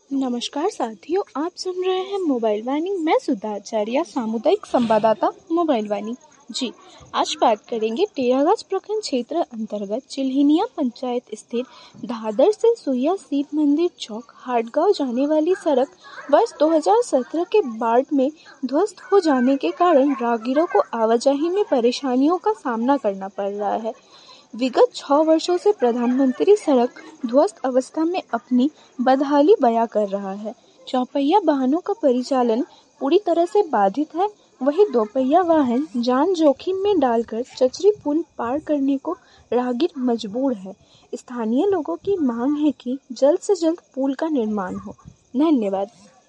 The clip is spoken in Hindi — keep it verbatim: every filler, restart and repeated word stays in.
नमस्कार साथियों, आप सुन रहे हैं मोबाइल वाणी। मैं सुधा आचार्य, सामुदायिक संवाददाता मोबाइल वाणी। जी, आज बात करेंगे टेरागाछ प्रखंड क्षेत्र अंतर्गत चिल्हिनिया पंचायत स्थित दादर से सुइया शिव मंदिर चौक हाटगांव जाने वाली सड़क वर्ष दो हज़ार सत्रह के बाढ़ में ध्वस्त हो जाने के कारण राहगीरों को आवाजाही में परेशानियों का सामना करना पड़ रहा है। विगत छह वर्षों से प्रधानमंत्री सड़क ध्वस्त अवस्था में अपनी बदहाली बयां कर रहा है। चौपहिया वाहनों का परिचालन पूरी तरह से बाधित है, वहीं दोपहिया वाहन जान जोखिम में डालकर चचरी पुल पार करने को राहगीर मजबूर है। स्थानीय लोगों की मांग है कि जल्द से जल्द पुल का निर्माण हो। धन्यवाद।